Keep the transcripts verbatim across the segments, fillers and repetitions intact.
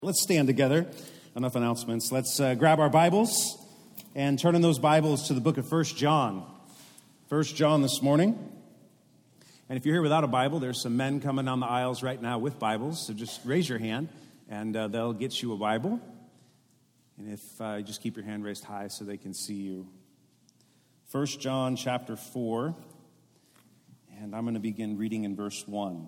Let's stand together. Enough announcements. Let's uh, grab our Bibles and turn in those Bibles to the book of First John. First John this morning. And if you're here without a Bible, there's some men coming down the aisles right now with Bibles. So just raise your hand, and uh, they'll get you a Bible. And if uh, you just keep your hand raised high so they can see you. First John chapter four. And I'm going to begin reading in verse one.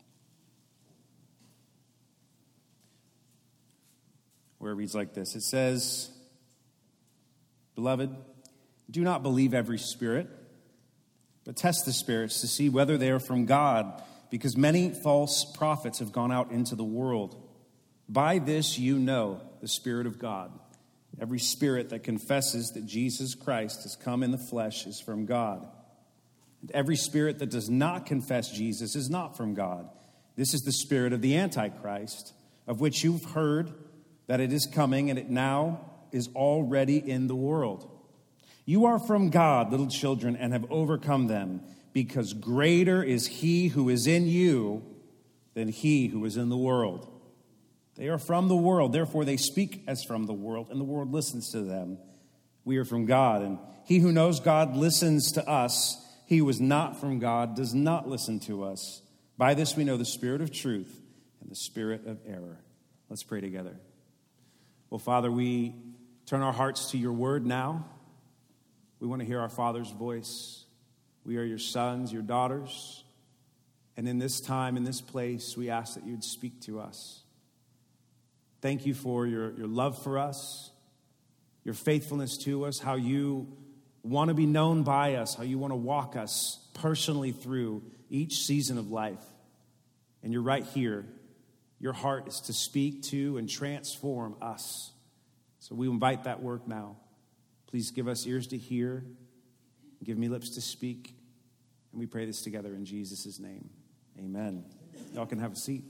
Where it reads like this. It says, "Beloved, do not believe every spirit, but test the spirits to see whether they are from God, because many false prophets have gone out into the world. By this you know the Spirit of God. Every spirit that confesses that Jesus Christ has come in the flesh is from God. And every spirit that does not confess Jesus is not from God. This is the spirit of the Antichrist, of which you've heard that it is coming, and it now is already in the world. You are from God, little children, and have overcome them, because greater is he who is in you than he who is in the world. They are from the world, therefore they speak as from the world, and the world listens to them. We are from God, and he who knows God listens to us. He who is not from God does not listen to us. By this we know the spirit of truth and the spirit of error." Let's pray together. Well, Father, we turn our hearts to your word now. We want to hear our Father's voice. We are your sons, your daughters. And in this time, in this place, we ask that you would speak to us. Thank you for your, your love for us, your faithfulness to us, how you want to be known by us, how you want to walk us personally through each season of life. And you're right here. Your heart is to speak to and transform us. So we invite that work now. Please give us ears to hear. Give me lips to speak. And we pray this together in Jesus' name. Amen. Y'all can have a seat.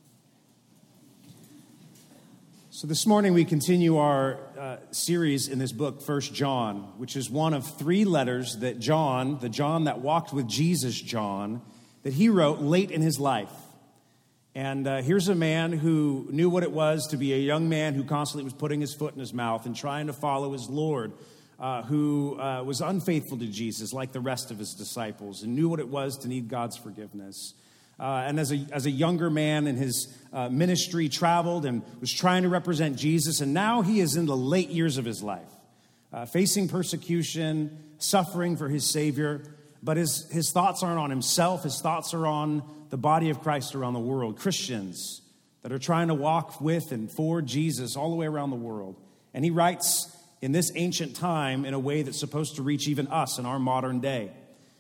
So this morning we continue our uh, series in this book, First John, which is one of three letters that John, the John that walked with Jesus, John, that he wrote late in his life. And uh, here's a man who knew what it was to be a young man who constantly was putting his foot in his mouth and trying to follow his Lord, uh, who uh, was unfaithful to Jesus like the rest of his disciples and knew what it was to need God's forgiveness. Uh, and as a, as a younger man in his uh, ministry, traveled and was trying to represent Jesus. And now he is in the late years of his life, uh, facing persecution, suffering for his Savior. But his, his thoughts aren't on himself. His thoughts are on the body of Christ around the world, Christians that are trying to walk with and for Jesus all the way around the world. And he writes in this ancient time in a way that's supposed to reach even us in our modern day.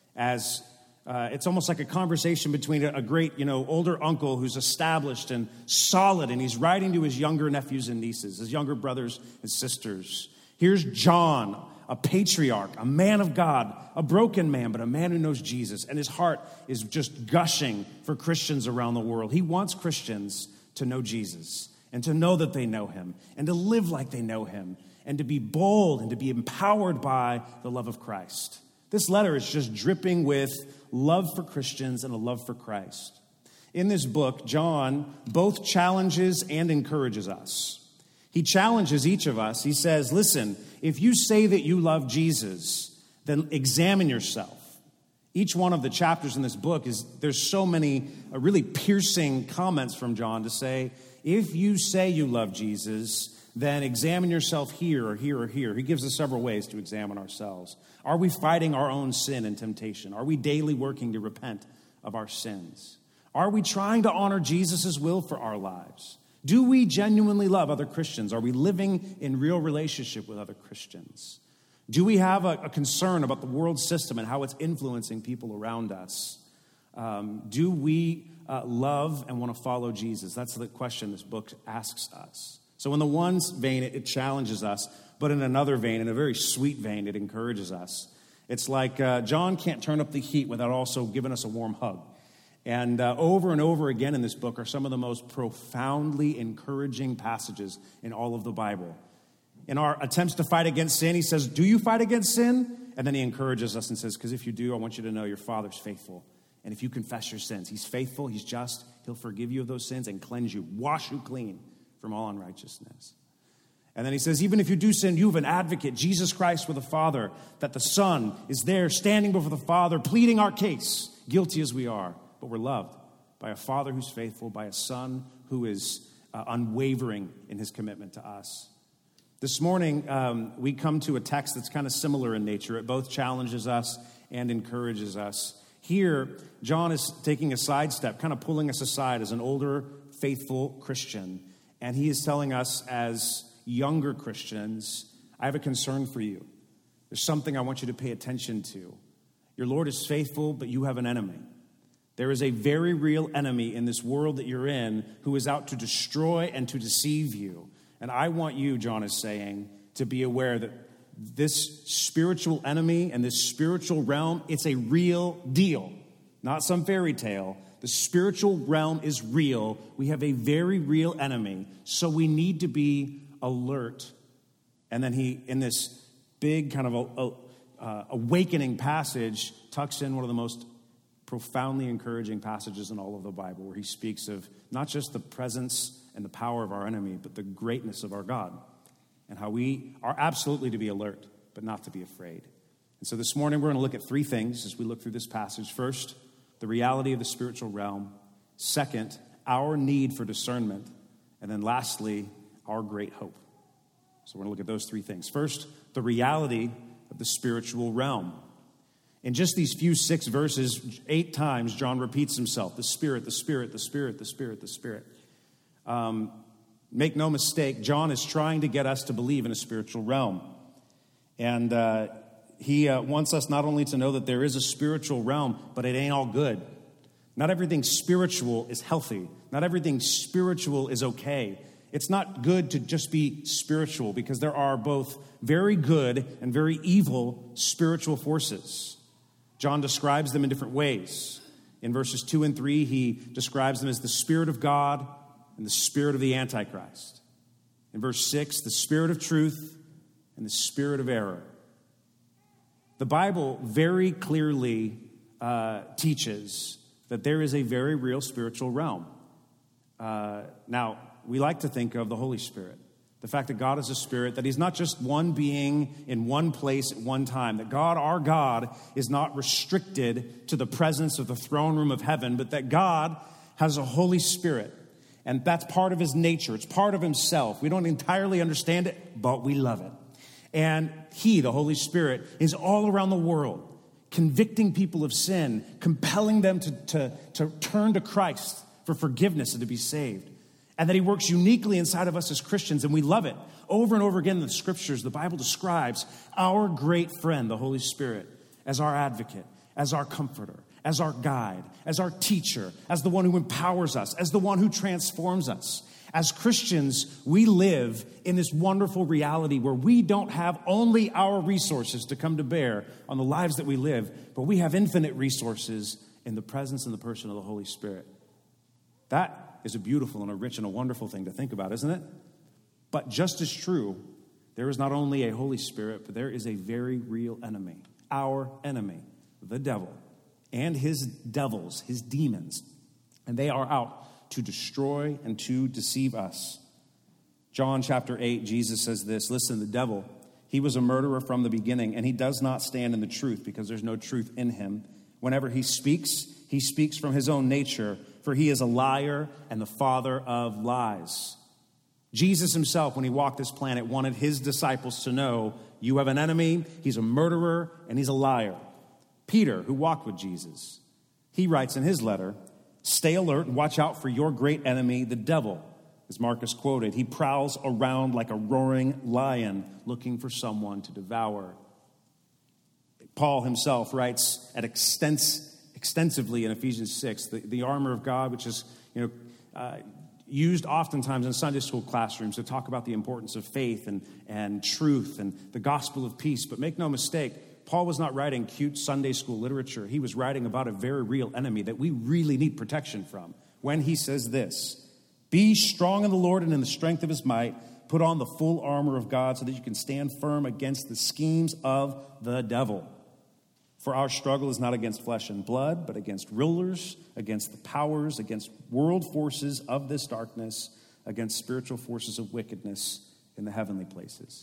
As uh, it's almost like a conversation between a, a great, you know, older uncle who's established and solid, and he's writing to his younger nephews and nieces, his younger brothers and sisters. Here's John, a patriarch, a man of God, a broken man, but a man who knows Jesus. And his heart is just gushing for Christians around the world. He wants Christians to know Jesus and to know that they know him and to live like they know him and to be bold and to be empowered by the love of Christ. This letter is just dripping with love for Christians and a love for Christ. In this book, John both challenges and encourages us. He challenges each of us. He says, listen, if you say that you love Jesus, then examine yourself. Each one of the chapters in this book is, there's so many uh, really piercing comments from John to say, if you say you love Jesus, then examine yourself here or here or here. He gives us several ways to examine ourselves. Are we fighting our own sin and temptation? Are we daily working to repent of our sins? Are we trying to honor Jesus' will for our lives? Do we genuinely love other Christians? Are we living in real relationship with other Christians? Do we have a, a concern about the world system and how it's influencing people around us? Um, do we uh, love and want to follow Jesus? That's the question this book asks us. So in the one vein, it, it challenges us, but in another vein, in a very sweet vein, it encourages us. It's like uh, John can't turn up the heat without also giving us a warm hug. And uh, over and over again in this book are some of the most profoundly encouraging passages in all of the Bible. In our attempts to fight against sin, he says, do you fight against sin? And then he encourages us and says, because if you do, I want you to know your Father's faithful. And if you confess your sins, he's faithful, he's just, he'll forgive you of those sins and cleanse you, wash you clean from all unrighteousness. And then he says, even if you do sin, you have an advocate, Jesus Christ with the Father, that the Son is there standing before the Father, pleading our case, guilty as we are, but we're loved by a Father who's faithful, by a Son who is uh, unwavering in his commitment to us. This morning, um, we come to a text that's kind of similar in nature. It both challenges us and encourages us. Here, John is taking a sidestep, kind of pulling us aside as an older, faithful Christian. And he is telling us as younger Christians, I have a concern for you. There's something I want you to pay attention to. Your Lord is faithful, but you have an enemy. There is a very real enemy in this world that you're in who is out to destroy and to deceive you. And I want you, John is saying, to be aware that this spiritual enemy and this spiritual realm, it's a real deal, not some fairy tale. The spiritual realm is real. We have a very real enemy, so we need to be alert. And then he, in this big kind of a, a, uh, awakening passage, tucks in one of the most profoundly encouraging passages in all of the Bible, where he speaks of not just the presence and the power of our enemy, but the greatness of our God, and how we are absolutely to be alert, but not to be afraid. And so this morning, we're going to look at three things as we look through this passage. First, the reality of the spiritual realm. Second, our need for discernment. And then lastly, our great hope. So we're going to look at those three things. First, the reality of the spiritual realm. In just these few six verses, eight times, John repeats himself. The Spirit, the Spirit, the Spirit, the Spirit, the Spirit. Um, make no mistake, John is trying to get us to believe in a spiritual realm. And uh, he uh, wants us not only to know that there is a spiritual realm, but it ain't all good. Not everything spiritual is healthy. Not everything spiritual is okay. It's not good to just be spiritual, because there are both very good and very evil spiritual forces. John describes them in different ways. In verses two and three, he describes them as the Spirit of God and the spirit of the Antichrist. In verse six, the spirit of truth and the spirit of error. The Bible very clearly uh, teaches that there is a very real spiritual realm. Uh, now, we like to think of the Holy Spirit, the fact that God is a spirit, that he's not just one being in one place at one time, that God, our God, is not restricted to the presence of the throne room of heaven, but that God has a Holy Spirit. And that's part of his nature. It's part of himself. We don't entirely understand it, but we love it. And he, the Holy Spirit, is all around the world, convicting people of sin, compelling them to, to, to turn to Christ for forgiveness and to be saved. And that he works uniquely inside of us as Christians, and we love it. Over and over again in the scriptures, the Bible describes our great friend, the Holy Spirit, as our advocate, as our comforter, as our guide, as our teacher, as the one who empowers us, as the one who transforms us. As Christians, we live in this wonderful reality where we don't have only our resources to come to bear on the lives that we live, but we have infinite resources in the presence and the person of the Holy Spirit. That is a beautiful and a rich and a wonderful thing to think about, isn't it? But just as true, there is not only a Holy Spirit, but there is a very real enemy, our enemy, the devil, and his devils, his demons. And they are out to destroy and to deceive us. John chapter eight, Jesus says this, listen, the devil, he was a murderer from the beginning, and he does not stand in the truth because there's no truth in him. Whenever he speaks, he speaks from his own nature, for he is a liar and the father of lies. Jesus himself, when he walked this planet, wanted his disciples to know, you have an enemy, he's a murderer, and he's a liar. Peter, who walked with Jesus, he writes in his letter, stay alert and watch out for your great enemy, the devil. As Marcus quoted, he prowls around like a roaring lion looking for someone to devour. Paul himself writes at extens, extensively in Ephesians six, the, the armor of God, which is you know uh, used oftentimes in Sunday school classrooms to talk about the importance of faith and, and truth and the gospel of peace. But make no mistake, Paul was not writing cute Sunday school literature. He was writing about a very real enemy that we really need protection from when he says this, be strong in the Lord and in the strength of his might, put on the full armor of God so that you can stand firm against the schemes of the devil. For our struggle is not against flesh and blood, but against rulers, against the powers, against world forces of this darkness, against spiritual forces of wickedness in the heavenly places.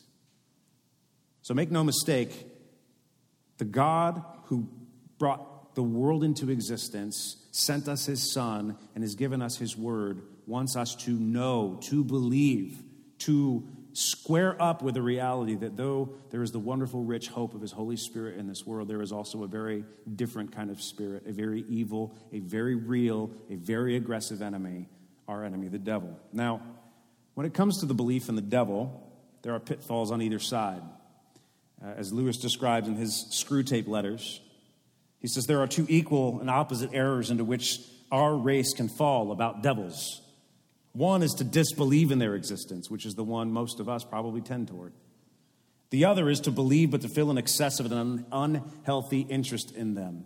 So make no mistake, the God who brought the world into existence, sent us his Son, and has given us his word, wants us to know, to believe, to square up with the reality that though there is the wonderful, rich hope of his Holy Spirit in this world, there is also a very different kind of spirit, a very evil, a very real, a very aggressive enemy, our enemy, the devil. Now, when it comes to the belief in the devil, there are pitfalls on either side. Uh, as Lewis describes in his Screw Tape Letters, he says there are two equal and opposite errors into which our race can fall about devils. One is to disbelieve in their existence, which is the one most of us probably tend toward. The other is to believe but to feel an excessive and un- unhealthy interest in them.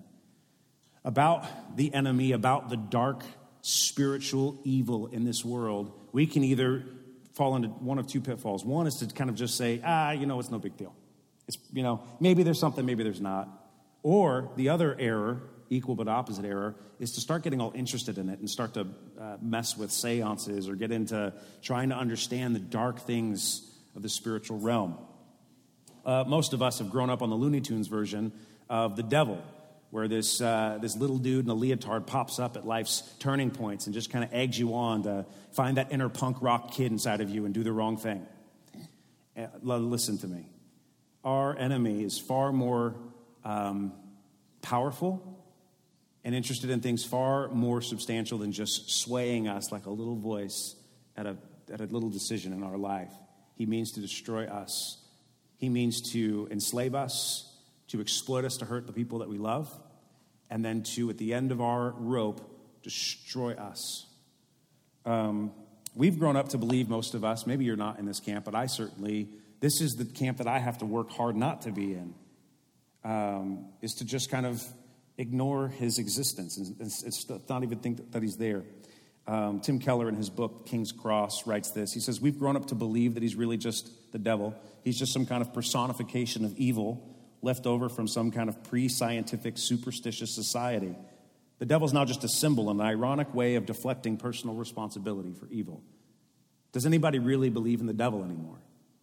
About the enemy, about the dark spiritual evil in this world, we can either fall into one of two pitfalls. One is to kind of just say, ah, you know, it's no big deal. It's, you know, maybe there's something, maybe there's not. Or the other error, equal but opposite error, is to start getting all interested in it and start to uh, mess with seances or get into trying to understand the dark things of the spiritual realm. Uh, most of us have grown up on the Looney Tunes version of the devil, where this uh, this little dude in a leotard pops up at life's turning points and just kind of eggs you on to find that inner punk rock kid inside of you and do the wrong thing. Uh, listen to me. Our enemy is far more um, powerful and interested in things far more substantial than just swaying us like a little voice at a, at a little decision in our life. He means to destroy us. He means to enslave us, to exploit us, to hurt the people that we love, and then to, at the end of our rope, destroy us. Um, we've grown up to believe, most of us, maybe you're not in this camp, but I certainly, this is the camp that I have to work hard not to be in, um, is to just kind of ignore his existence and, and, and not even think that, that he's there. Um, Tim Keller, in his book, King's Cross, writes this. He says, we've grown up to believe that he's really just the devil. He's just some kind of personification of evil left over from some kind of pre-scientific superstitious society. The devil's now just a symbol, an ironic way of deflecting personal responsibility for evil. Does anybody really believe in the devil anymore?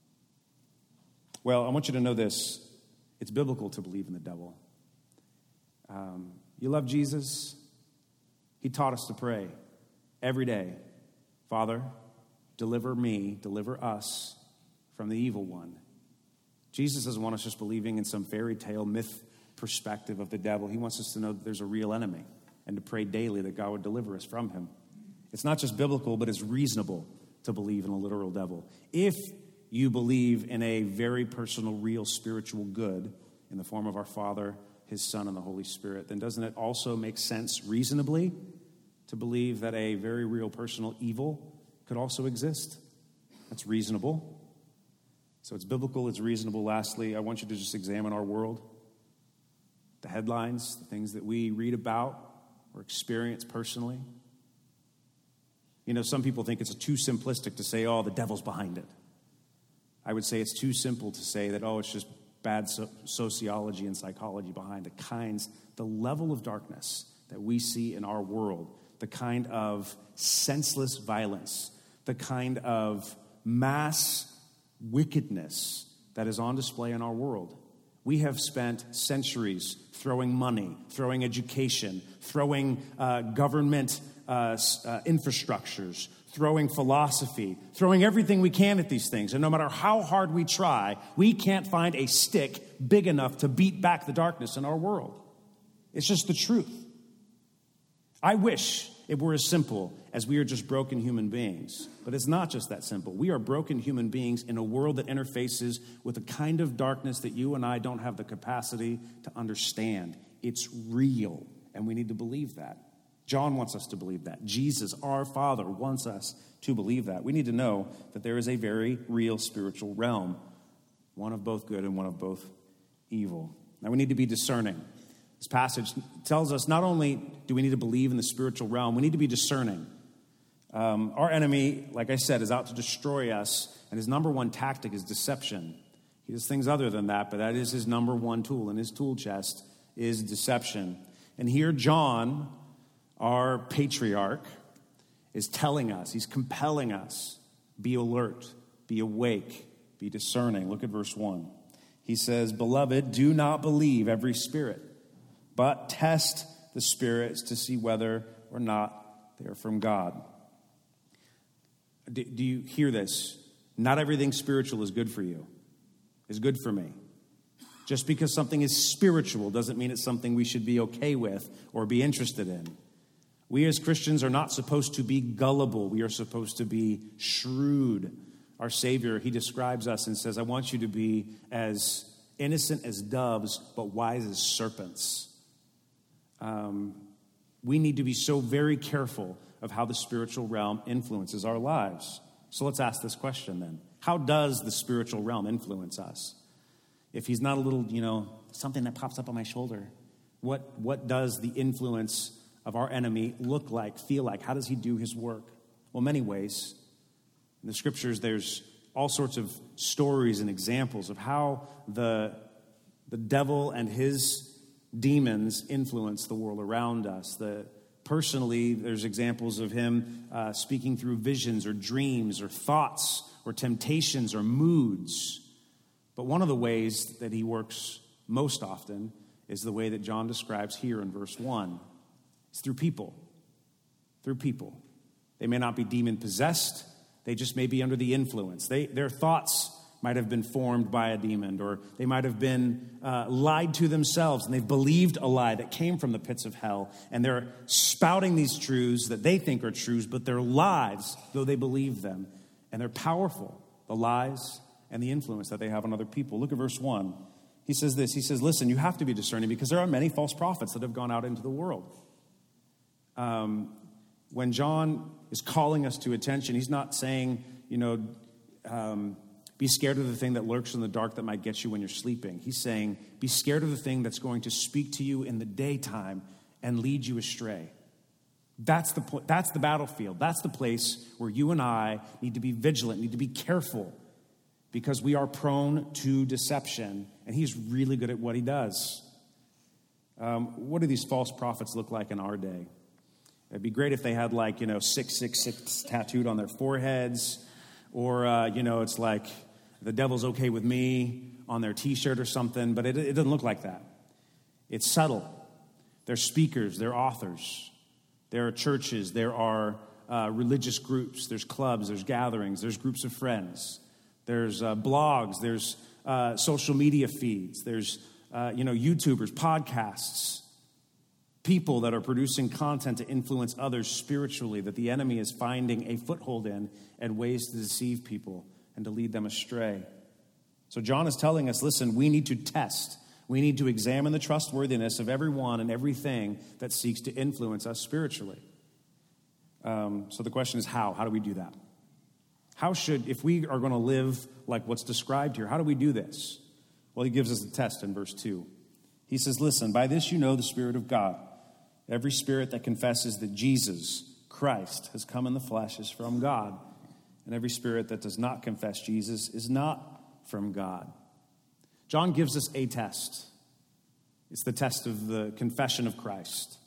Well, I want you to know this. It's biblical to believe in the devil. Um, you love Jesus? He taught us to pray every day. Father, deliver me, deliver us from the evil one. Jesus doesn't want us just believing in some fairy tale myth perspective of the devil. He wants us to know that there's a real enemy and to pray daily that God would deliver us from him. It's not just biblical, but it's reasonable to believe in a literal devil. If you believe in a very personal, real spiritual good in the form of our Father, his Son, and the Holy Spirit, then doesn't it also make sense reasonably to believe that a very real personal evil could also exist? That's reasonable. So it's biblical, it's reasonable. Lastly, I want you to just examine our world. The headlines, the things that we read about or experience personally. You know, some people think it's too simplistic to say, oh, the devil's behind it. I would say it's too simple to say that, oh, it's just bad so- sociology and psychology behind the kinds, the level of darkness that we see in our world, the kind of senseless violence, the kind of mass wickedness that is on display in our world. We have spent centuries throwing money, throwing education, throwing uh, government uh, uh, infrastructures, throwing philosophy, throwing everything we can at these things. And no matter how hard we try, we can't find a stick big enough to beat back the darkness in our world. It's just the truth. I wish it were as simple as we are just broken human beings. But it's not just that simple. We are broken human beings in a world that interfaces with a kind of darkness that you and I don't have the capacity to understand. It's real, and we need to believe that. John wants us to believe that. Jesus, our Father, wants us to believe that. We need to know that there is a very real spiritual realm, one of both good and one of both evil. Now, we need to be discerning. This passage tells us not only do we need to believe in the spiritual realm, we need to be discerning. Um, our enemy, like I said, is out to destroy us, and his number one tactic is deception. He does things other than that, but that is his number one tool, and his tool chest is deception. And here John, our patriarch, is telling us, he's compelling us, be alert, be awake, be discerning. Look at verse one. He says, "Beloved, do not believe every spirit, but test the spirits to see whether or not they are from God." Do, do you hear this? Not everything spiritual is good for you, is good for me. Just because something is spiritual doesn't mean it's something we should be okay with or be interested in. We as Christians are not supposed to be gullible. We are supposed to be shrewd. Our Savior, he describes us and says, "I want you to be as innocent as doves, but wise as serpents." Um, we need to be so very careful of how the spiritual realm influences our lives. So let's ask this question then. How does the spiritual realm influence us? If he's not a little, you know, something that pops up on my shoulder, what, what does the influence of our enemy look like, feel like? How does he do his work? Well, many ways. In the scriptures, there's all sorts of stories and examples of how the, the devil and his demons influence the world around us. The Personally, there's examples of him uh, speaking through visions or dreams or thoughts or temptations or moods. But one of the ways that he works most often is the way that John describes here in verse one. It's through people. Through people. They may not be demon-possessed. They just may be under the influence. They, their thoughts might have been formed by a demon, or they might have been uh, lied to themselves, and they've believed a lie that came from the pits of hell, and they're spouting these truths that they think are truths, but they're lies, though they believe them, and they're powerful, the lies and the influence that they have on other people. Look at verse one. He says this, he says, "Listen, you have to be discerning because there are many false prophets that have gone out into the world." Um, when John is calling us to attention, he's not saying, you know, um, be scared of the thing that lurks in the dark that might get you when you're sleeping. He's saying, be scared of the thing that's going to speak to you in the daytime and lead you astray. That's the pl- that's the battlefield. That's the place where you and I need to be vigilant, need to be careful, because we are prone to deception, and he's really good at what he does. Um, what do these false prophets look like in our day? It'd be great if they had, like, you know, six six six tattooed on their foreheads, or, uh, you know, it's like "the devil's okay with me" on their T-shirt or something, but it, it doesn't look like that. It's subtle. They're speakers, they're authors. There are churches, there are uh, religious groups, there's clubs, there's gatherings, there's groups of friends, there's uh, blogs, there's uh, social media feeds, there's, uh, you know, YouTubers, podcasts, people that are producing content to influence others spiritually that the enemy is finding a foothold in and ways to deceive people and to lead them astray. So John is telling us, listen, we need to test. We need to examine the trustworthiness of everyone and everything that seeks to influence us spiritually. Um, so the question is how? How do we do that? How should, if we are going to live like what's described here, how do we do this? Well, he gives us the test in verse two. He says, "Listen, by this you know the Spirit of God. Every spirit that confesses that Jesus, Christ, has come in the flesh is from God. And every spirit that does not confess Jesus is not from God." John gives us a test. It's the test of the confession of Christ.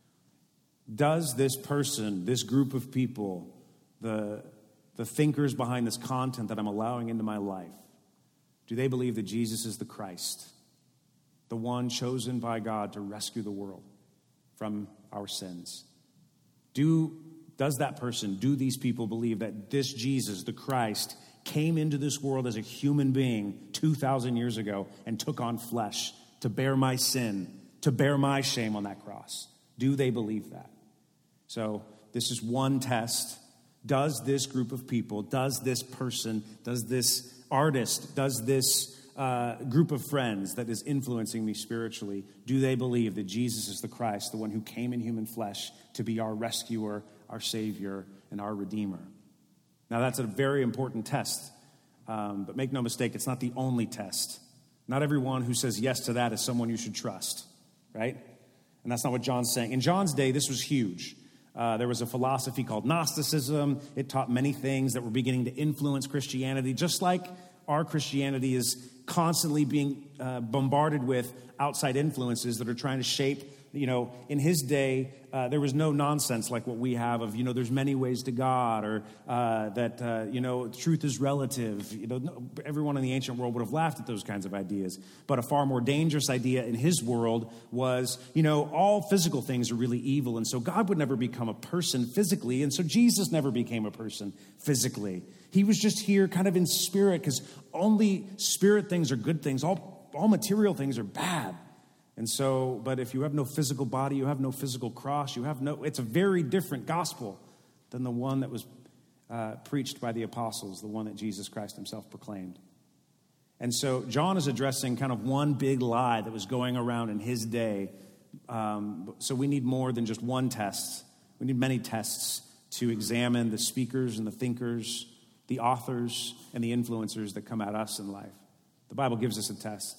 Does this person, this group of people, the, the thinkers behind this content that I'm allowing into my life, do they believe that Jesus is the Christ, the one chosen by God to rescue the world from our sins? Do, does that person, do these people believe that this Jesus, the Christ, came into this world as a human being two thousand years ago and took on flesh to bear my sin, to bear my shame on that cross? Do they believe that? So this is one test. Does this group of people, does this person, does this artist, does this uh, group of friends that is influencing me spiritually, do they believe that Jesus is the Christ, the one who came in human flesh to be our rescuer, our Savior, and our Redeemer? Now, that's a very important test, um, but make no mistake, it's not the only test. Not everyone who says yes to that is someone you should trust, right? And that's not what John's saying. In John's day, this was huge. Uh, there was a philosophy called Gnosticism. It taught many things that were beginning to influence Christianity, just like our Christianity is constantly being uh, bombarded with outside influences that are trying to shape you know, in his day, uh, there was no nonsense like what we have of, you know, there's many ways to God, or uh, that, uh, you know, truth is relative. You know, no, everyone in the ancient world would have laughed at those kinds of ideas. But a far more dangerous idea in his world was, you know, all physical things are really evil. And so God would never become a person physically. And so Jesus never became a person physically. He was just here kind of in spirit, because only spirit things are good things. All, all material things are bad. And so, but if you have no physical body, you have no physical cross, you have no, it's a very different gospel than the one that was uh, preached by the apostles, the one that Jesus Christ himself proclaimed. And so John is addressing kind of one big lie that was going around in his day. Um, so we need more than just one test. We need many tests to examine the speakers and the thinkers, the authors and the influencers that come at us in life. The Bible gives us a test.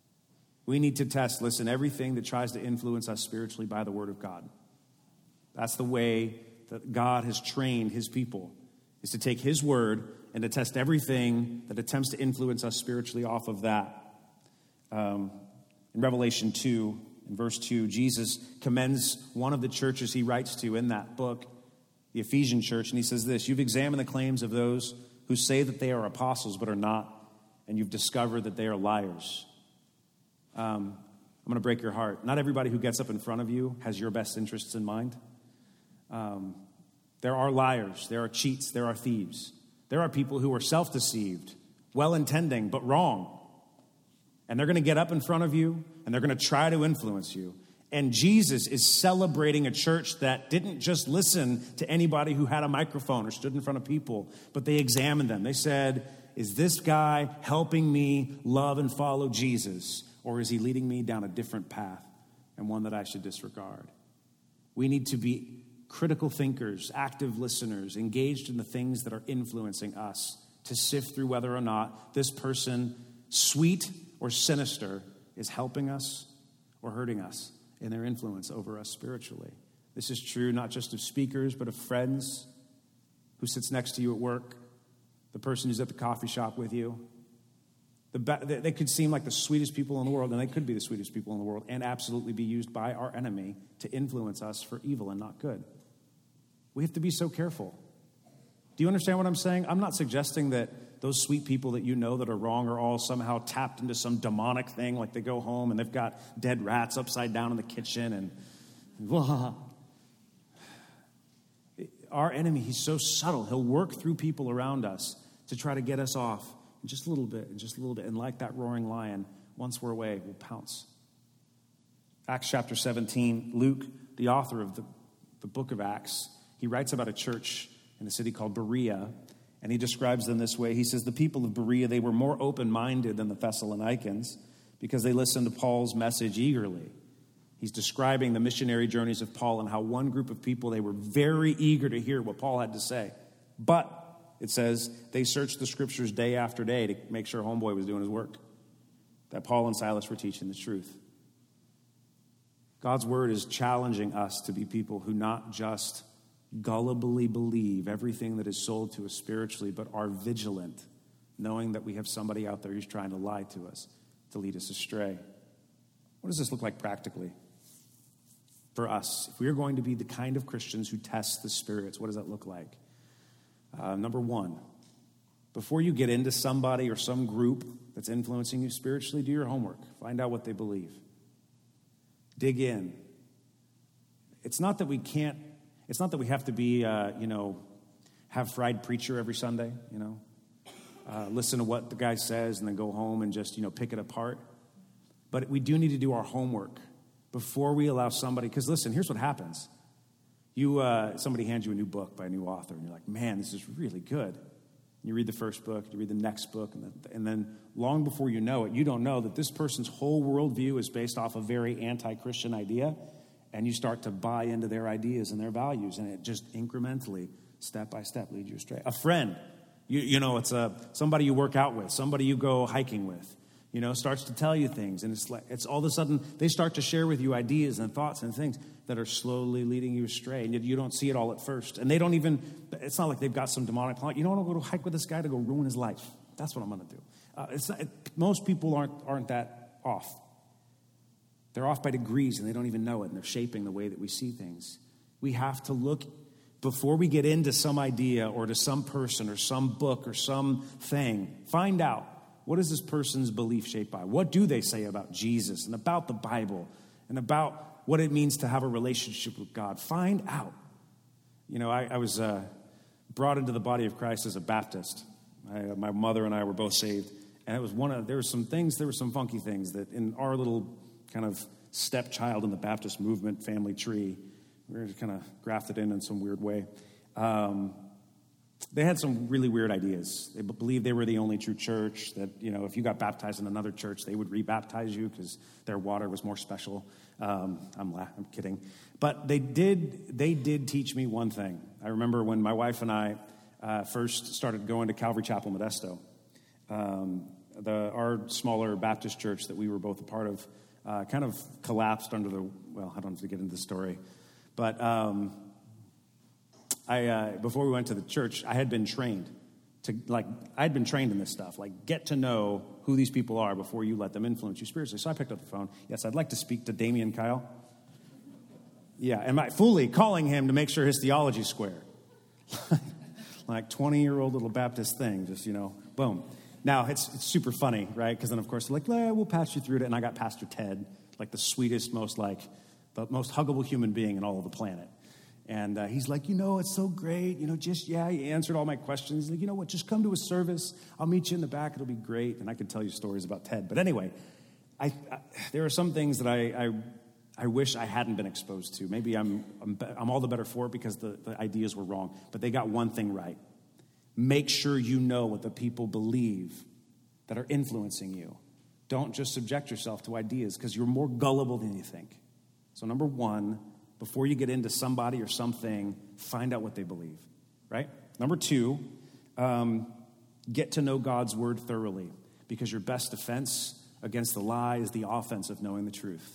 We need to test, listen, everything that tries to influence us spiritually by the word of God. That's the way that God has trained his people, is to take his word and to test everything that attempts to influence us spiritually off of that. Um, in Revelation two, in verse two, Jesus commends one of the churches he writes to in that book, the Ephesian church, and he says this: you've examined the claims of those who say that they are apostles but are not, and you've discovered that they are liars. Um, I'm going to break your heart. Not everybody who gets up in front of you has your best interests in mind. Um, there are liars, there are cheats, there are thieves. There are people who are self-deceived, well-intending, but wrong. And they're going to get up in front of you, and they're going to try to influence you. And Jesus is celebrating a church that didn't just listen to anybody who had a microphone or stood in front of people, but they examined them. They said, is this guy helping me love and follow Jesus? Or is he leading me down a different path, and one that I should disregard? We need to be critical thinkers, active listeners, engaged in the things that are influencing us, to sift through whether or not this person, sweet or sinister, is helping us or hurting us in their influence over us spiritually. This is true not just of speakers, but of friends, who sits next to you at work, the person who's at the coffee shop with you. The, they could seem like the sweetest people in the world, and they could be the sweetest people in the world, and absolutely be used by our enemy to influence us for evil and not good. We have to be so careful. Do you understand what I'm saying? I'm not suggesting that those sweet people that you know that are wrong are all somehow tapped into some demonic thing, like they go home and they've got dead rats upside down in the kitchen and blah. Our enemy, he's so subtle. He'll work through people around us to try to get us off. And just a little bit, and just a little bit. And like that roaring lion, once we're away, we'll pounce. Acts chapter seventeen, Luke, the author of the, the book of Acts, he writes about a church in a city called Berea, and he describes them this way. He says, the people of Berea, they were more open-minded than the Thessalonians because they listened to Paul's message eagerly. He's describing the missionary journeys of Paul and how one group of people, they were very eager to hear what Paul had to say. But it says they searched the scriptures day after day to make sure homeboy was doing his work, that Paul and Silas were teaching the truth. God's word is challenging us to be people who not just gullibly believe everything that is sold to us spiritually, but are vigilant, knowing that we have somebody out there who's trying to lie to us, to lead us astray. What does this look like practically for us? If we are going to be the kind of Christians who test the spirits, what does that look like? Uh, number one, before you get into somebody or some group that's influencing you spiritually, do your homework. Find out what they believe. Dig in. It's not that we can't, it's not that we have to be, uh, you know, have fried preacher every Sunday, you know, uh, listen to what the guy says and then go home and just, you know, pick it apart. But we do need to do our homework before we allow somebody, because listen, here's what happens. You, uh, somebody hands you a new book by a new author, and you're like, man, this is really good. You read the first book, you read the next book, and then, and then long before you know it, you don't know that this person's whole worldview is based off a very anti-Christian idea, and you start to buy into their ideas and their values, and it just incrementally, step by step, leads you astray. A friend, you, you know, it's a, somebody you work out with, somebody you go hiking with, you know, starts to tell you things, and it's like, it's all of a sudden, they start to share with you ideas and thoughts and things that are slowly leading you astray, and you don't see it all at first. And they don't even, it's not like they've got some demonic plan. You know what, I'll go to hike with this guy to go ruin his life. That's what I'm going to do. Uh, it's not, it, most people aren't aren't that off. They're off by degrees and they don't even know it, and they're shaping the way that we see things. We have to look, before we get into some idea or to some person or some book or some thing, find out, what is this person's belief shaped by? What do they say about Jesus and about the Bible and about what it means to have a relationship with God? Find out. You know, I, I was uh, brought into the body of Christ as a Baptist. I, my mother and I were both saved. And it was one of, there were some things, there were some funky things that in our little kind of stepchild in the Baptist movement family tree, we were kind of grafted in in some weird way. Um, they had some really weird ideas. They believed they were the only true church, that, you know, if you got baptized in another church, they would rebaptize you because their water was more special. Um, I'm, la- I'm kidding. But they did, they did teach me one thing. I remember when my wife and I uh, first started going to Calvary Chapel, Modesto. Um, the, our smaller Baptist church that we were both a part of uh, kind of collapsed under the, well, I don't have to get into the story. But um, I, uh, before we went to the church, I had been trained to, like, I had been trained in this stuff. Like, get to know who these people are before you let them influence you spiritually. So I picked up the phone. Yes, I'd like to speak to Damian Kyle. Yeah, and I fully calling him to make sure his theology's square. Like twenty-year-old little Baptist thing, just, you know, boom. Now, it's, it's super funny, right? Because then, of course, they're like, well, we'll pass you through it. And I got Pastor Ted, like the sweetest, most, like, the most huggable human being in all of the planet. And uh, he's like, you know, it's so great. You know, just, yeah, he answered all my questions. He's like, you know what, just come to a service. I'll meet you in the back. It'll be great. And I could tell you stories about Ted. But anyway, I, I, there are some things that I, I I wish I hadn't been exposed to. Maybe I'm, I'm, I'm all the better for it because the, the ideas were wrong. But they got one thing right. Make sure you know what the people believe that are influencing you. Don't just subject yourself to ideas because you're more gullible than you think. So number one, before you get into somebody or something, find out what they believe, right? Number two, um, get to know God's word thoroughly, because your best defense against the lie is the offense of knowing the truth.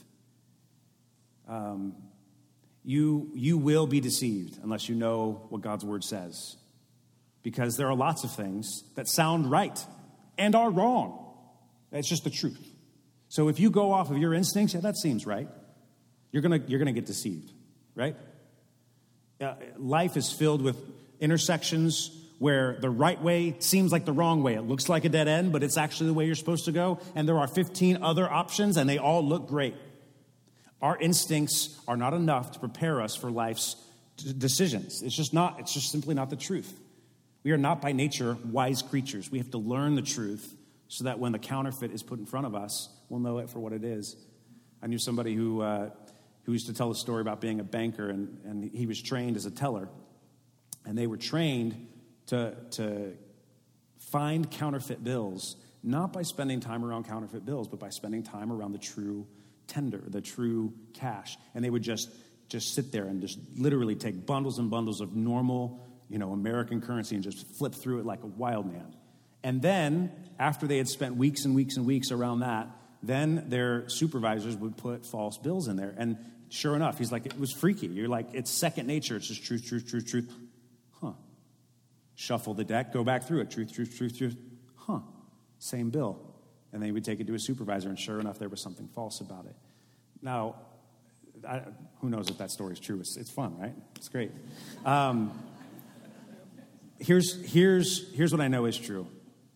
Um, you, you will be deceived unless you know what God's word says, because there are lots of things that sound right and are wrong. It's just the truth. So if you go off of your instincts, yeah, that seems right, you're gonna you're gonna get deceived, right? Uh, life is filled with intersections where the right way seems like the wrong way. It looks like a dead end, but it's actually the way you're supposed to go. And there are fifteen other options, and they all look great. Our instincts are not enough to prepare us for life's d- decisions. It's just not. It's just simply not the truth. We are not by nature wise creatures. We have to learn the truth so that when the counterfeit is put in front of us, we'll know it for what it is. I knew somebody who uh, who used to tell a story about being a banker, and, and he was trained as a teller. And they were trained to, to find counterfeit bills, not by spending time around counterfeit bills, but by spending time around the true tender, the true cash. And they would just, just sit there and just literally take bundles and bundles of normal, you know, American currency and just flip through it like a wild man. And then, after they had spent weeks and weeks and weeks around that, then their supervisors would put false bills in there. And sure enough, he's like, it was freaky. You're like, it's second nature. It's just truth, truth, truth, truth. Huh. Shuffle the deck, go back through it. Truth, truth, truth, truth. Huh. Same bill. And then he would take it to his supervisor, and sure enough, there was something false about it. Now, I, who knows if that story is true? It's, it's fun, right? It's great. Um, here's, here's, here's what I know is true.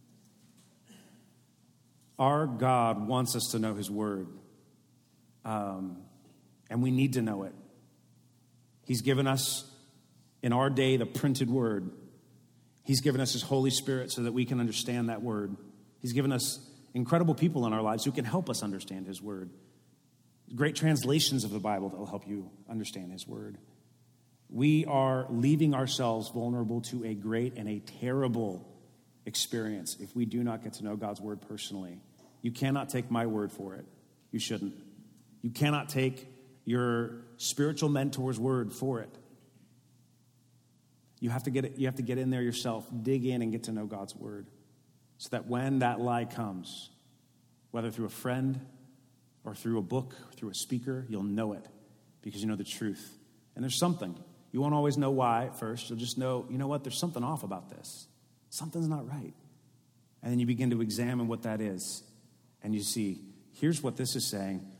Our God wants us to know his word, um, and we need to know it. He's given us, in our day, the printed word. He's given us his Holy Spirit so that we can understand that word. He's given us incredible people in our lives who can help us understand his word. Great translations of the Bible that will help you understand his word. We are leaving ourselves vulnerable to a great and a terrible experience if we do not get to know God's word personally. You cannot take my word for it. You shouldn't. You cannot take your spiritual mentor's word for it. You have to get it, you have to get in there yourself, dig in and get to know God's word, so that when that lie comes, whether through a friend or through a book or through a speaker, you'll know it because you know the truth. And there's something. You won't always know why at first. You'll just know, you know what, there's something off about this. Something's not right. And then you begin to examine what that is. And you see, here's what this is saying.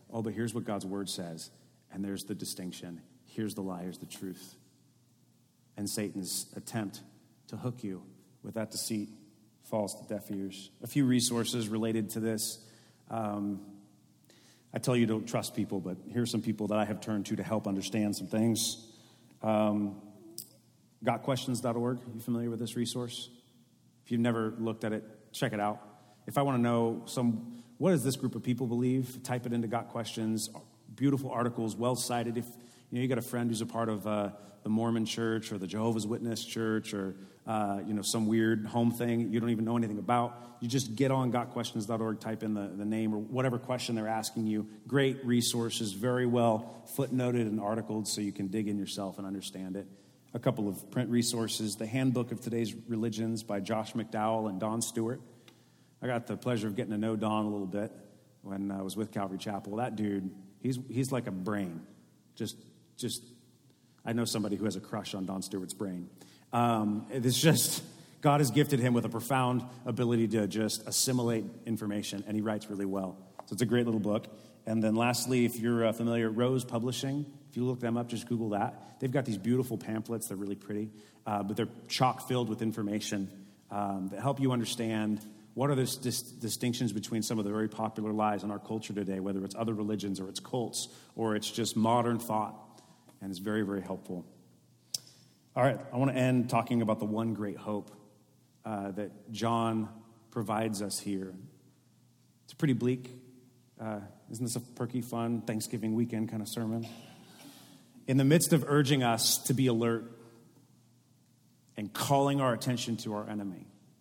oh, but here's what God's word says. And there's the distinction. Here's the lie, here's the truth. And Satan's attempt to hook you with that deceit falls to deaf ears. A few resources related to this. Um, I tell you don't trust people, but here's some people that I have turned to to help understand some things. Um, got questions dot org. You familiar with this resource? If you've never looked at it, check it out. If I want to know some, what does this group of people believe? Type it into Got Questions. Beautiful articles, well cited. If you know you got a friend who's a part of uh, the Mormon Church or the Jehovah's Witness Church or uh, you know some weird home thing you don't even know anything about, you just get on got questions dot org, type in the, the name or whatever question they're asking you. Great resources, very well footnoted and articled so you can dig in yourself and understand it. A couple of print resources: The Handbook of Today's Religions by Josh McDowell and Don Stewart. I got the pleasure of getting to know Don a little bit when I was with Calvary Chapel. That dude, he's he's like a brain. Just, just, I know somebody who has a crush on Don Stewart's brain. Um, it's just, God has gifted him with a profound ability to just assimilate information, and he writes really well. So it's a great little book. And then lastly, if you're uh, familiar, Rose Publishing, if you look them up, just Google that. They've got these beautiful pamphlets. They're really pretty, uh, but they're chock-filled with information um, that help you understand what are the dis- distinctions between some of the very popular lies in our culture today, whether it's other religions or it's cults or it's just modern thought. And it's very, very helpful. All right, I want to end talking about the one great hope uh, that John provides us here. It's pretty bleak. Uh, isn't this a perky, fun Thanksgiving weekend kind of sermon? In the midst of urging us to be alert and calling our attention to our enemy,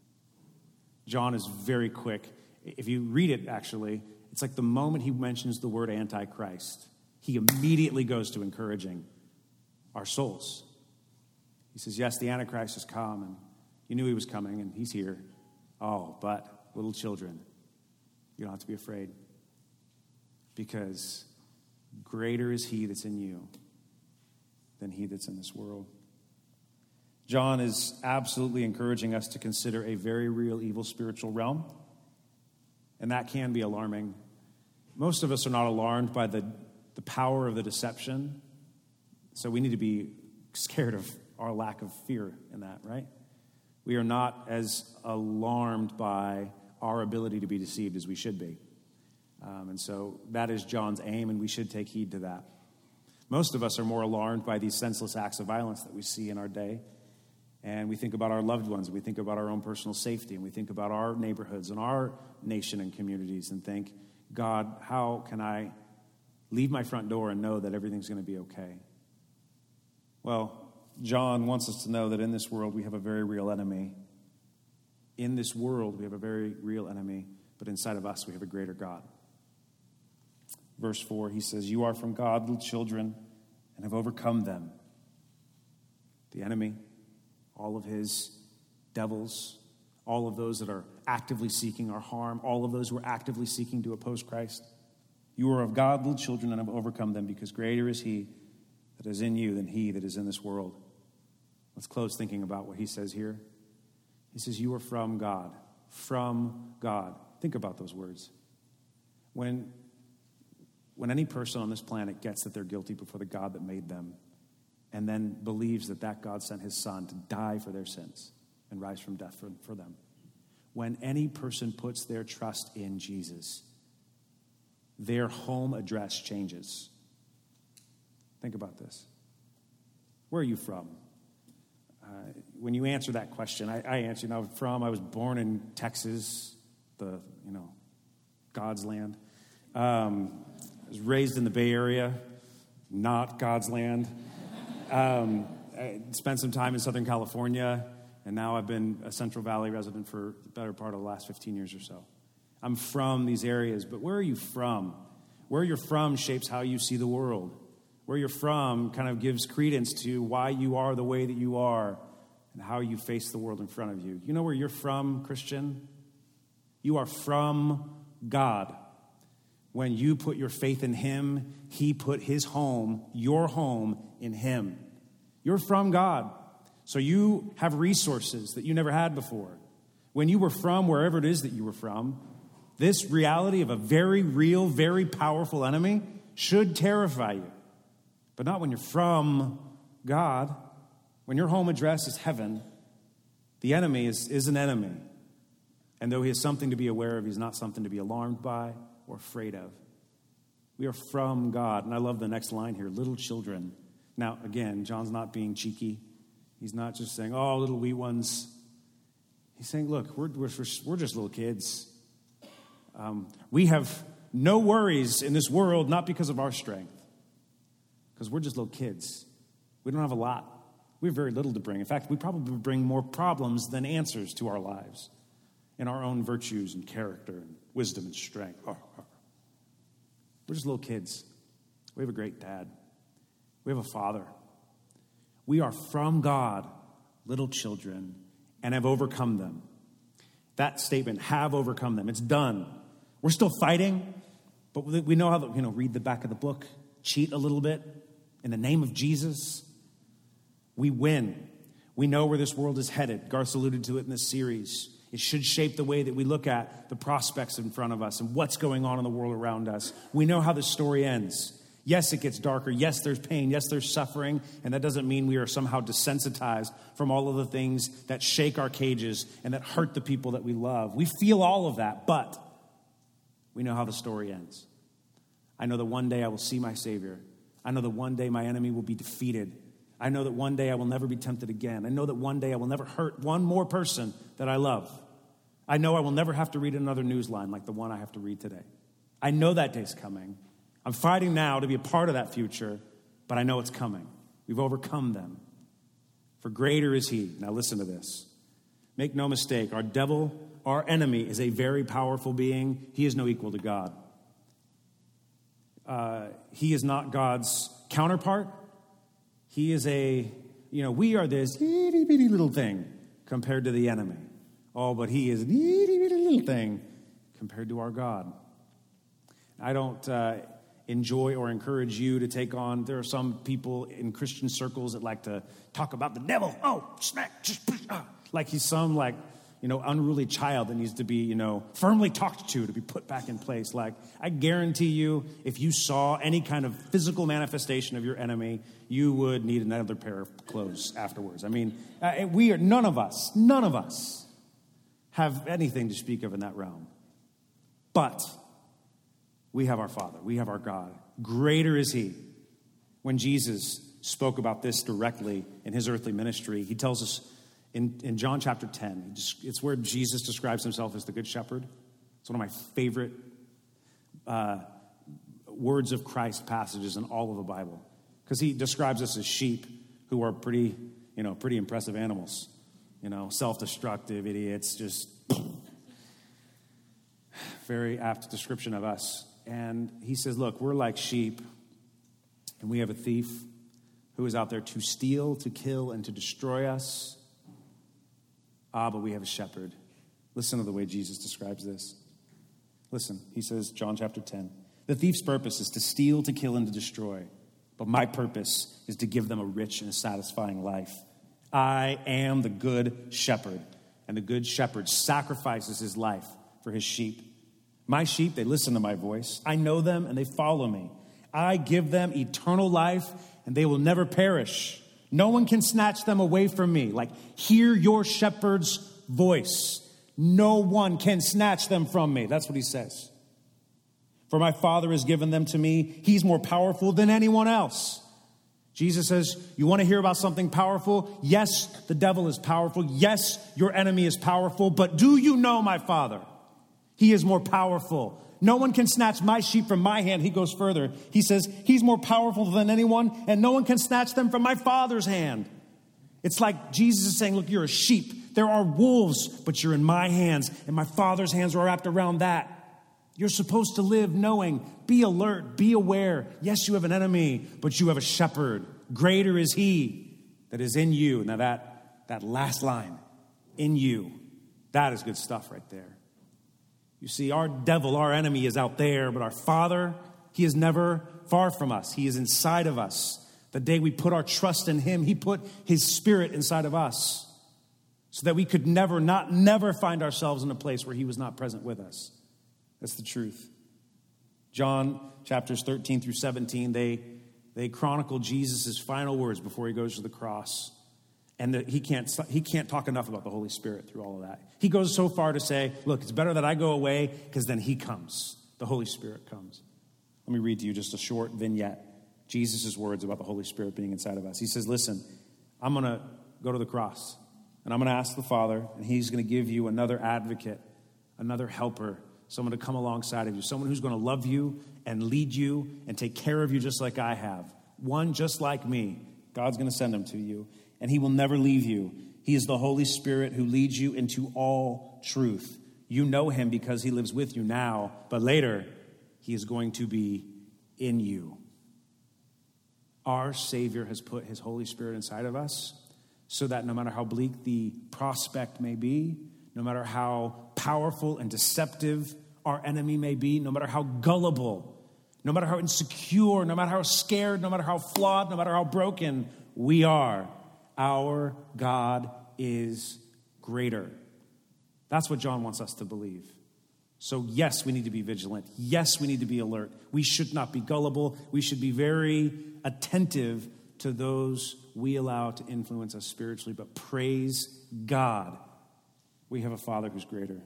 John is very quick. If you read it, actually, it's like the moment he mentions the word Antichrist, he immediately goes to encouraging our souls. He says, yes, the Antichrist has come, and you knew he was coming, and he's here. Oh, but little children, you don't have to be afraid, because greater is he that's in you than he that's in this world. John is absolutely encouraging us to consider a very real evil spiritual realm, and that can be alarming. Most of us are not alarmed by the, the power of the deception, so we need to be scared of our lack of fear in that, right? We are not as alarmed by our ability to be deceived as we should be. Um, and so that is John's aim, and we should take heed to that. Most of us are more alarmed by these senseless acts of violence that we see in our day. And we think about our loved ones, and we think about our own personal safety, and we think about our neighborhoods and our nation and communities and think, God, how can I leave my front door and know that everything's going to be okay? Well, John wants us to know that in this world we have a very real enemy. In this world we have a very real enemy, but inside of us we have a greater God. Verse four, he says, you are from God, little children, and have overcome them. The enemy, all of his devils, all of those that are actively seeking our harm, all of those who are actively seeking to oppose Christ. You are of God, little children, and have overcome them, because greater is he that is in you than he that is in this world. Let's close thinking about what he says here. He says, you are from God. From God. Think about those words. When, when any person on this planet gets that they're guilty before the God that made them, and then believes that that God sent his son to die for their sins and rise from death for, for them. When any person puts their trust in Jesus, their home address changes. Think about this. Where are you from? Uh, when you answer that question, I, I answer, you know, from, I was born in Texas, the, you know, God's land. Um, I was raised in the Bay Area, not God's land. Um, I spent some time in Southern California, and now I've been a Central Valley resident for the better part of the last fifteen years or so. I'm from these areas, but where are you from? Where you're from shapes how you see the world. Where you're from kind of gives credence to why you are the way that you are and how you face the world in front of you. You know where you're from, Christian? You are from God. When you put your faith in him, he put his home, your home, in him. You're from God. So you have resources that you never had before. When you were from wherever it is that you were from, This reality of a very real, very powerful enemy should terrify you. But not when you're from God. When your home address is heaven, the enemy is, is an enemy. And though he is something to be aware of, he's not something to be alarmed by or afraid of. We are from God. And I love the next line here, little children. Now, again, John's not being cheeky. He's not just saying, oh, little wee ones. He's saying, look, we're, we're, we're just little kids. Um, we have no worries in this world, not because of our strength, because we're just little kids. We don't have a lot. We have very little to bring. In fact, we probably bring more problems than answers to our lives in our own virtues and character and wisdom and strength. We're just little kids. We have a great dad. We have a father. We are from God, little children, and have overcome them. That statement, have overcome them. It's done. We're still fighting, but we know how to, you know, read the back of the book, cheat a little bit in the name of Jesus. We win. We know where this world is headed. Garth alluded to it in this series. It should shape the way that we look at the prospects in front of us and what's going on in the world around us. We know how the story ends. Yes, it gets darker. Yes, there's pain. Yes, there's suffering. And that doesn't mean we are somehow desensitized from all of the things that shake our cages and that hurt the people that we love. We feel all of that, but we know how the story ends. I know that one day I will see my Savior. I know that one day my enemy will be defeated. I know that one day I will never be tempted again. I know that one day I will never hurt one more person that I love. I know I will never have to read another news line like the one I have to read today. I know that day's coming. I'm fighting now to be a part of that future, but I know it's coming. We've overcome them. For greater is he. Now listen to this. Make no mistake, our devil, our enemy, is a very powerful being. He is no equal to God. Uh, he is not God's counterpart. He is a, you know, we are this itty bitty little thing compared to the enemy. Oh, but he is an itty bitty little thing compared to our God. I don't uh, enjoy or encourage you to take on, there are some people in Christian circles that like to talk about the devil. Oh, smack, just, ah, like he's some like, you know, unruly child that needs to be, you know, firmly talked to to be put back in place. Like, I guarantee you, if you saw any kind of physical manifestation of your enemy, you would need another pair of clothes afterwards. I mean, uh, we are, none of us, none of us have anything to speak of in that realm. But we have our Father. We have our God. Greater is he. When Jesus spoke about this directly in his earthly ministry, he tells us in, in John chapter ten, it's where Jesus describes himself as the Good Shepherd. It's one of my favorite uh, words of Christ passages in all of the Bible, because he describes us as sheep who are pretty, you know, pretty impressive animals, you know, self-destructive idiots, just very apt description of us. And he says, look, we're like sheep, and we have a thief who is out there to steal, to kill, and to destroy us. Ah, but we have a shepherd. Listen to the way Jesus describes this. Listen, he says, John chapter ten, the thief's purpose is to steal, to kill, and to destroy. But my purpose is to give them a rich and a satisfying life. I am the good shepherd, and the good shepherd sacrifices his life for his sheep. My sheep, they listen to my voice. I know them, and they follow me. I give them eternal life, and they will never perish. No one can snatch them away from me. Like, hear your shepherd's voice. No one can snatch them from me. That's what he says. For my Father has given them to me. He's more powerful than anyone else. Jesus says, you want to hear about something powerful? Yes, the devil is powerful. Yes, your enemy is powerful. But do you know my Father? He is more powerful. No one can snatch my sheep from my hand. He goes further. He says, he's more powerful than anyone, and no one can snatch them from my Father's hand. It's like Jesus is saying, look, you're a sheep. There are wolves, but you're in my hands, and my Father's hands are wrapped around that. You're supposed to live knowing, be alert, be aware. Yes, you have an enemy, but you have a shepherd. Greater is he that is in you. Now that, that last line, in you, that is good stuff right there. You see, our devil, our enemy is out there, but our Father, he is never far from us. He is inside of us. The day we put our trust in him, he put his Spirit inside of us so that we could never, not never find ourselves in a place where he was not present with us. That's the truth. John chapters thirteen through seventeen, they, they chronicle Jesus' final words before he goes to the cross. And that he can't, he can't talk enough about the Holy Spirit through all of that. He goes so far to say, look, it's better that I go away because then he comes. The Holy Spirit comes. Let me read to you just a short vignette. Jesus' words about the Holy Spirit being inside of us. He says, listen, I'm going to go to the cross. And I'm going to ask the Father, and he's going to give you another advocate, another helper, someone to come alongside of you, someone who's going to love you and lead you and take care of you just like I have. One just like me. God's going to send him to you, and he will never leave you. He is the Holy Spirit who leads you into all truth. You know him because he lives with you now, but later he is going to be in you. Our Savior has put his Holy Spirit inside of us so that no matter how bleak the prospect may be, no matter how powerful and deceptive our enemy may be, no matter how gullible, no matter how insecure, no matter how scared, no matter how flawed, no matter how broken we are, our God is greater. That's what John wants us to believe. So yes, we need to be vigilant. Yes, we need to be alert. We should not be gullible. We should be very attentive to those we allow to influence us spiritually. But praise God, we have a Father who's greater.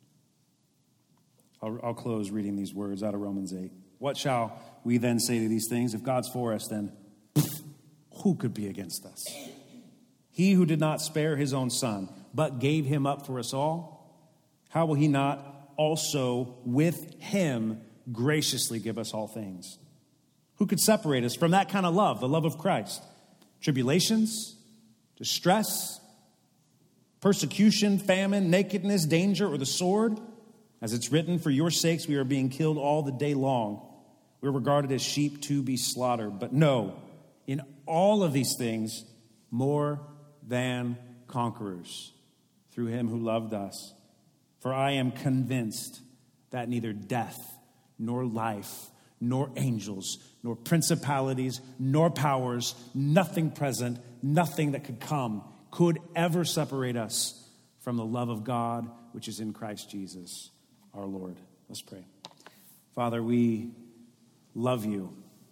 I'll, I'll close reading these words out of Romans eight. What shall we then say to these things? If God's for us, then who could be against us? He who did not spare his own son, but gave him up for us all, how will he not also with him graciously give us all things? Who could separate us from that kind of love, the love of Christ? Tribulations, distress, persecution, famine, nakedness, danger, or the sword? As it's written, for your sakes we are being killed all the day long. We're regarded as sheep to be slaughtered. But no, in all of these things, more than conquerors through him who loved us. For I am convinced that neither death, nor life, nor angels, nor principalities, nor powers, nothing present, nothing that could come, could ever separate us from the love of God, which is in Christ Jesus, our Lord. Let's pray. Father, we love you.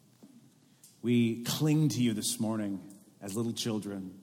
We cling to you this morning as little children.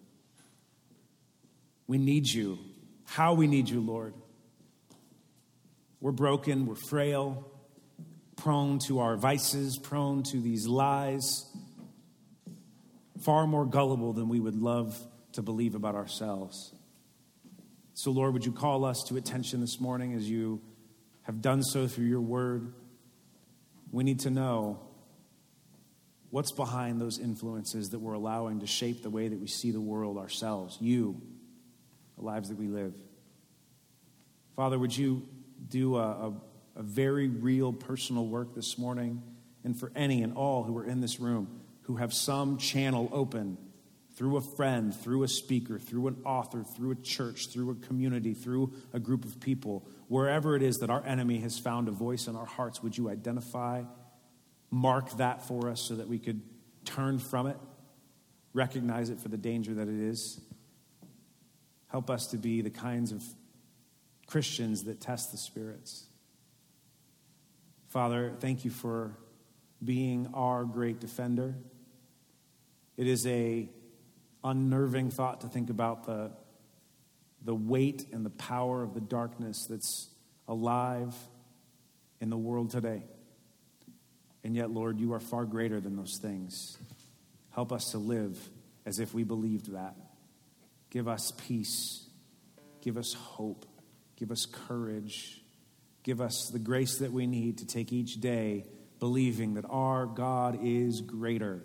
We need you. How we need you, Lord. We're broken, we're frail, prone to our vices, prone to these lies, far more gullible than we would love to believe about ourselves. So, Lord, would you call us to attention this morning as you have done so through your word? We need to know what's behind those influences that we're allowing to shape the way that we see the world, ourselves, you, the lives that we live. Father, would you do a, a, a very real personal work this morning? And for any and all who are in this room who have some channel open through a friend, through a speaker, through an author, through a church, through a community, through a group of people, wherever it is that our enemy has found a voice in our hearts, would you identify, mark that for us so that we could turn from it, recognize it for the danger that it is. Help us to be the kinds of Christians that test the spirits. Father, thank you for being our great defender. It is a unnerving thought to think about the, the weight and the power of the darkness that's alive in the world today. And yet, Lord, you are far greater than those things. Help us to live as if we believed that. Give us peace. Give us hope. Give us courage. Give us the grace that we need to take each day believing that our God is greater.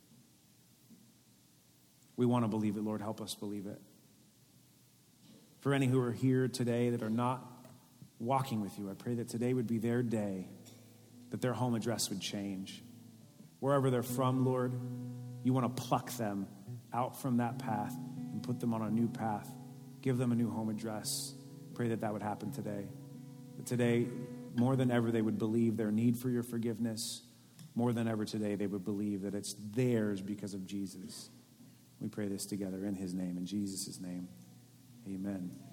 We want to believe it, Lord. Help us believe it. For any who are here today that are not walking with you, I pray that today would be their day, that their home address would change. Wherever they're from, Lord, you want to pluck them out from that path and put them on a new path. Give them a new home address. Pray that that would happen today. That today, more than ever, they would believe their need for your forgiveness. More than ever today, they would believe that it's theirs because of Jesus. We pray this together in his name, in Jesus' name. Amen.